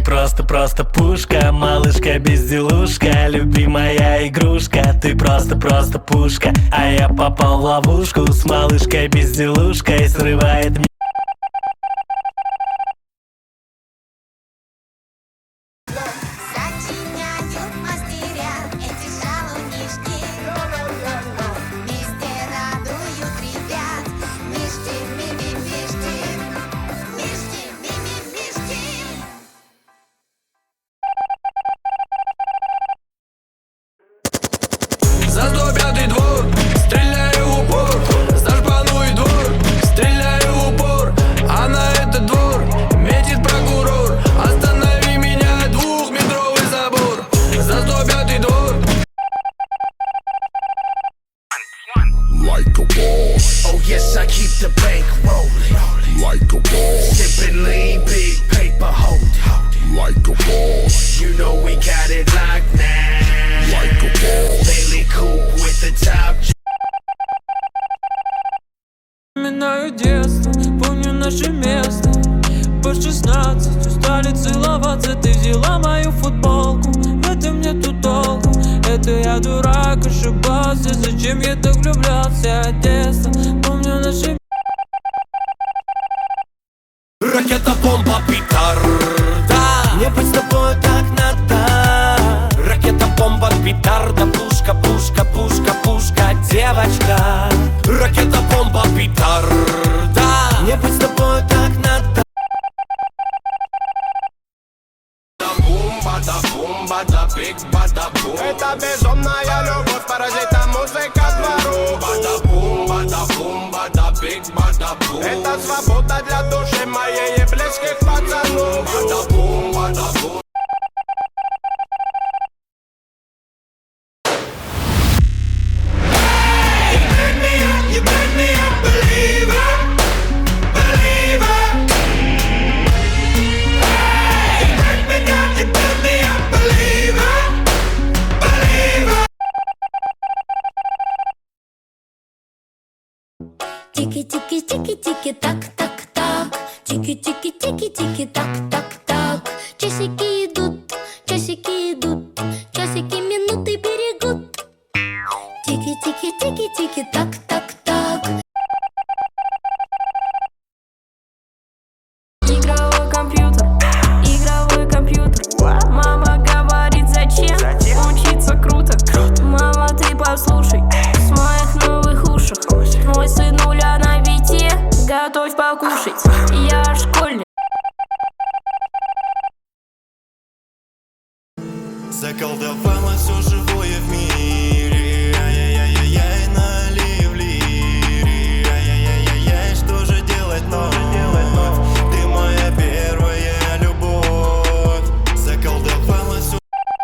просто пушка, малышка-безделушка, любимая игрушка. Ты просто пушка, а я попал в ловушку с малышкой-безделушкой, срывает меня. За 105-й двор, стреляю в упор. За шпану и двор, стреляю в упор. А на этот двор метит прокурор. Останови меня, 2-метровый забор. За 105-й двор. Like a boss. Oh yes, I keep the bank rolling. Like a boss. Sipping lean, big paper holding. Like a boss. You know we got it locked now. Like a boss. Bailey coupe with the top. Вспоминаю детство, помню наше место. По 16 устали целоваться. Ты взяла мою футболку, в этом нету толку. Это я дурак, ошибался. Зачем я так влюблялся от детства? Помню наше. Ракета, бомба, петарда. Мне быть с тобой так надо. Ракета, бомба, петарда. Пушка, пушка, пушка, пушка, девочка. Ракета, бомба, петарда. Мне быть с тобой так надо. Бада-бум, бада-бик, бада-бум. Это безумная любовь, паразита, музыка двору. Бада-бум, бада-бум, бада-бик, бада-бум. Это свобода для души моей и близких пацанов. Бада-бум, бада-бум. You make me a believer, believer. You break me down, you build me a believer, believer. Тики-тики-тики-тики, так-так-так. Тики-тики-тики-тики, так-так-так. Часики идут, часики минуты берегут. Тики-тики-тики-тики, так-так-так. Игровой компьютер. Мама говорит, зачем? Учиться круто. Мама, ты послушай, с моих новых ушек. Мой сынуля на вите, готовь покушать. Я школьник. Заколдовала все живое в мире. Ай-яй-яй-яй, налив лири. Ай-яй-яй-яй, что же делать вновь? Ты моя первая любовь. Заколдовала все.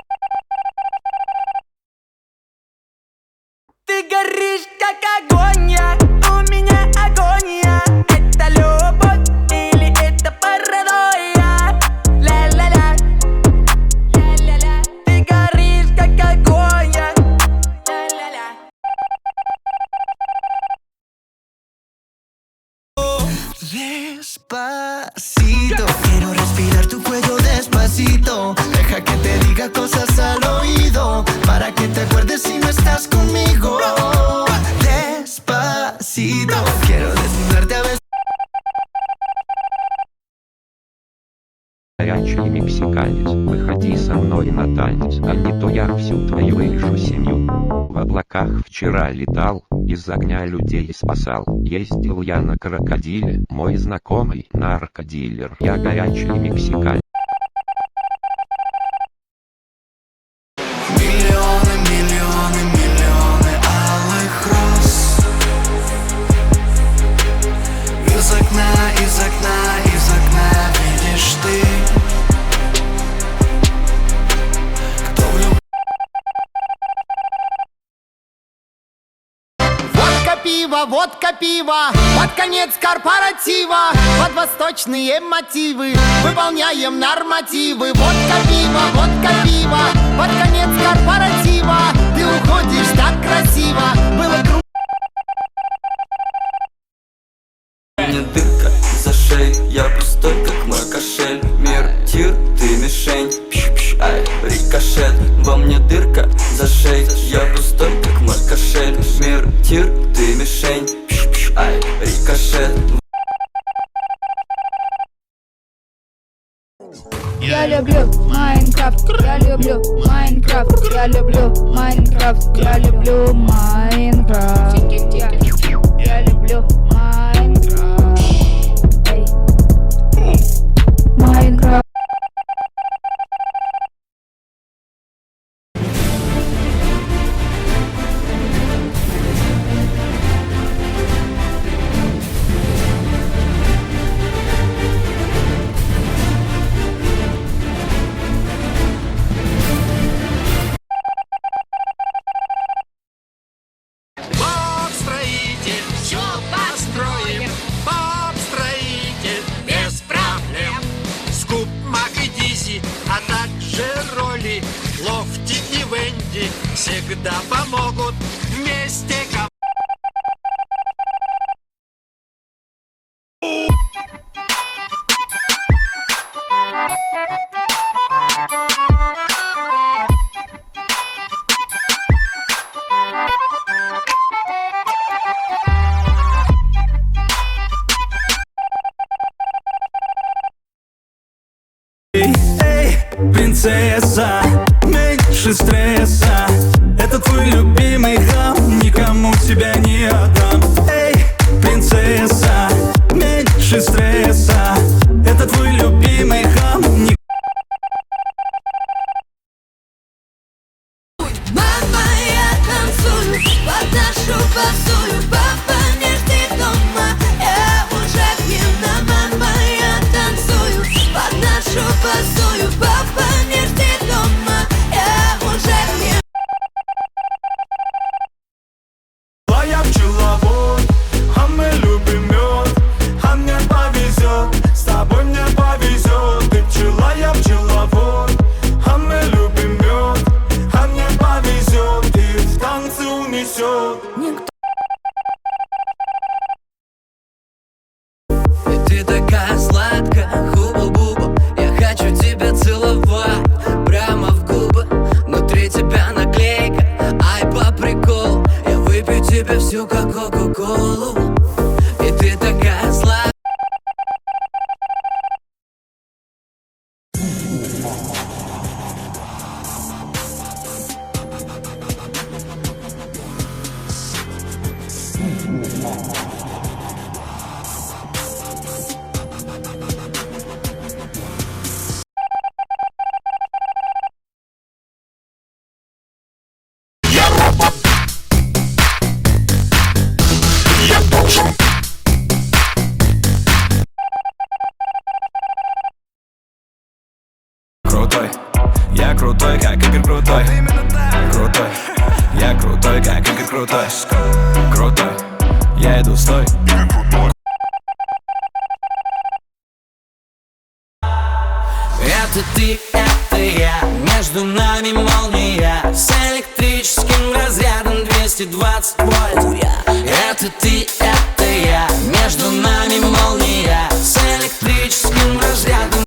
Ты горишь, как огонь, у меня агония. Это любовь или это паранойя? Ля-ля-ля, ля-ля-ля. Ты горишь, как огонь, ля-ля-ля. Despacito, quiero respirar tu cuello despacito. Deja que te diga cosas al oído, para que te acuerdes si no estás conmigo. Despacito, quiero desnudarte a veces. Горячий мексиканец, выходи со мной на танец, а не то я всю твою решу семью. В облаках вчера летал, из огня людей спасал. Ездил я на крокодиле, мой знакомый наркодилер. Я горячий мексиканец. Миллионы, миллионы, миллионы алых роз. Из окна, из окна, из окна видишь ты. Кто влюблен? Водка, пиво, под конец корпоратива. Под восточные мотивы выполняем нормативы. Водка, пиво, под конец корпоратива. Ты уходишь так красиво, было круто. У меня дырка за шеей, я пустой, как мой кошель. Мир, тир, ты мешаешь. мне дырка за шеей. Я пустой, как мой кошель. Мир, тир, ты мишень. Ай, рикошет. Я люблю Майнкрафт, я люблю Майнкрафт, я люблю Майнкрафт, я люблю Майнкрафт, я люблю Майнкрафт, Майнкрафт. Бог-строитель, все построим. Бог-строитель, без проблем. Скуп, Мак и Дизи, а также Роли, Лофти и Венди всегда помогут вместе. Эй, принцесса, меньше стресса. Это твой любимый хам, никому тебя не отдам. Эй, принцесса, меньше стресса. Это твой любимый хам. Мама, я танцую под нашу басую. Папа не жди дома, я уже пьяна. Мама, я танцую под нашу басую. Папа не жди дома, я уже пьяна. Я пчеловод, а мы любим мед, а мне повезет, с тобой мне повезет. Ты пчела, я пчеловод, а мы любим мед, а мне повезет, и в танцы унесет. Ты такая сладкая, хуба-буба. Я хочу тебя целовать прямо в губы. Внутри тебя наклейка, ай, по приколу. Я выпью тебе всю, как кока-колу. И ты такая сладкая. Крутой, я крутой, как Игорь Крутой. Крутой, я крутой, как Игорь Крутой. Крутой, я иду, стой. Это ты, это я, между нами молния с электрическим разрядом 220 вольт. Это ты, это я, между нами молния с электрическим разрядом.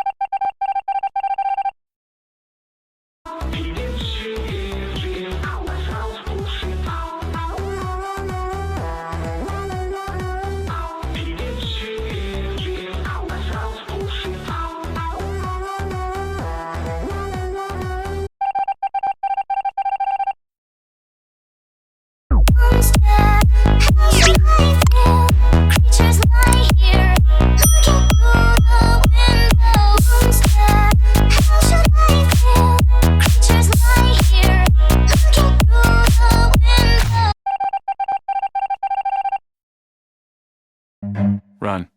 Run.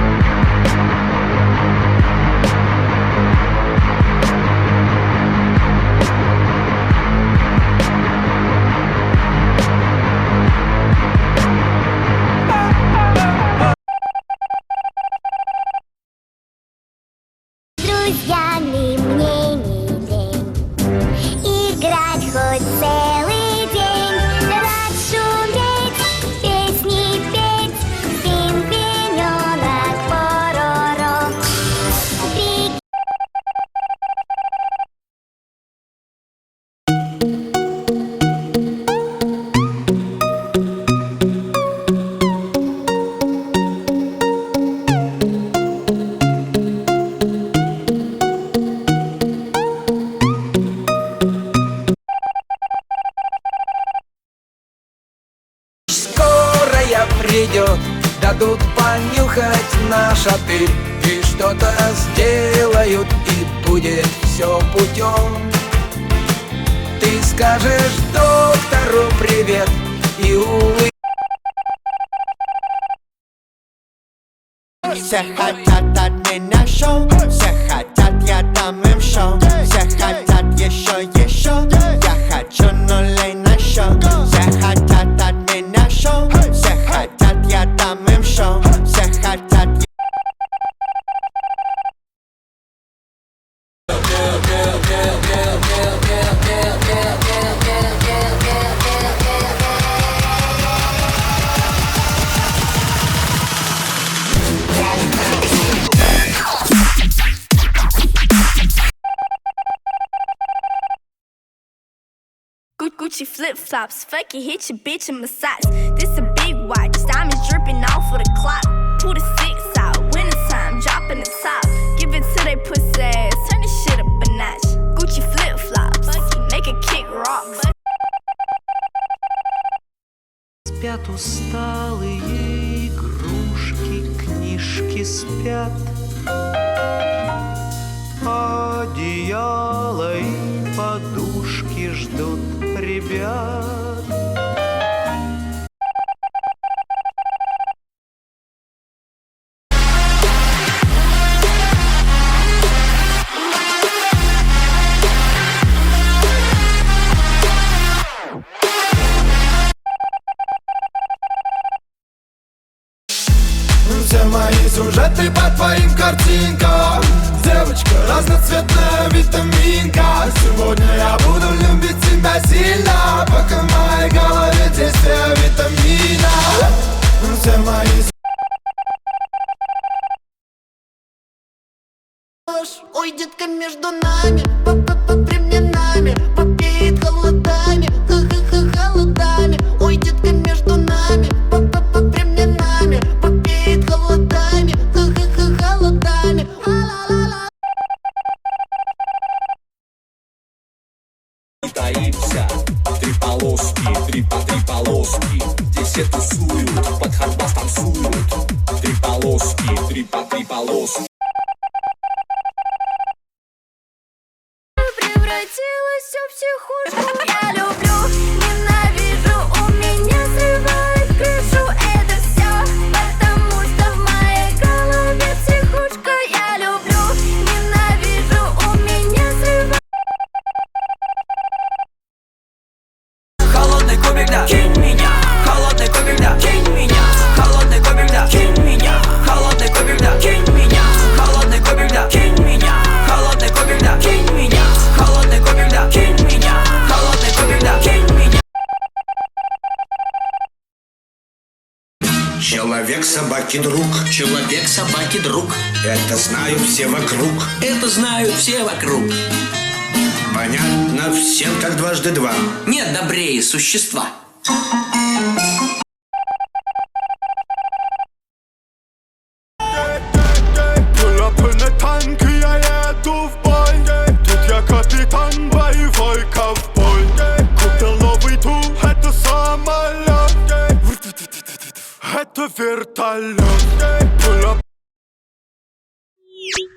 Друзьями мне не лень играть хоть целый день, рад шуметь, песни петь, пингвиненок Пороро. придет, дадут понюхать наш отель, и что-то сделают, и будет все путем. Ты скажешь доктору привет и улыбнешься. Все хотят от меня шоу, все хотят, я дам им шоу. Все хотят еще, я хочу нулей на счет. Все хотят от меня шоу, все хотят, я дам им шоу. Все хотят. Gucci flip-flops, fuck it, hit your bitch in massage. This a big watch, diamonds dripping off of the clock. Pull the 6 out, wintertime, dropping the top. Give it to they pussy ass, turn this shit up a notch. Gucci flip-flops, make a kick rock. Спят усталые игрушки, книжки спят, одеяло и подушки ждут ребят. Все мои сюжеты по твоим картинкам. Девочка разноцветная витаминка. Сегодня я буду любить тебя сильно, пока в моей голове действие витамина. Все мои Ой, детка, между нами, при мне нами, попеет холодами, холодами. Ой, детка, между нами, при мне нами, попеет холодами, холодами. Таимся, три полоски, три полоски. Здесь все тусуют, под хардбас танцуют. Три полоски, три полоски. Превратилась в психушку. Я люблю, ненавижу, у меня срывает крышу. Это все потому, что в моей голове психушка. Я люблю, ненавижу, у меня срывает. Холодный кубик, да, кинь меня. Холодный кубик, да, кинь меня. Холодный кубик, да, кинь меня. Холодный кубик, да, кинь меня. Холодный кубик, да, кинь меня. Холодный кубик, да, кинь меня. Холодный кубик, да, кинь меня. Холодный кубик, да, кинь меня. Человек собаки друг. Человек собаки друг. Это знают все вокруг. Это знают все вокруг. Понятно всем, как дважды два. Нет добрее существа. Пулапы танки, я еду в бой. Тут я капитан, боевой ковбой. Купил новый тур, это самолет. Это вертолет. Пулап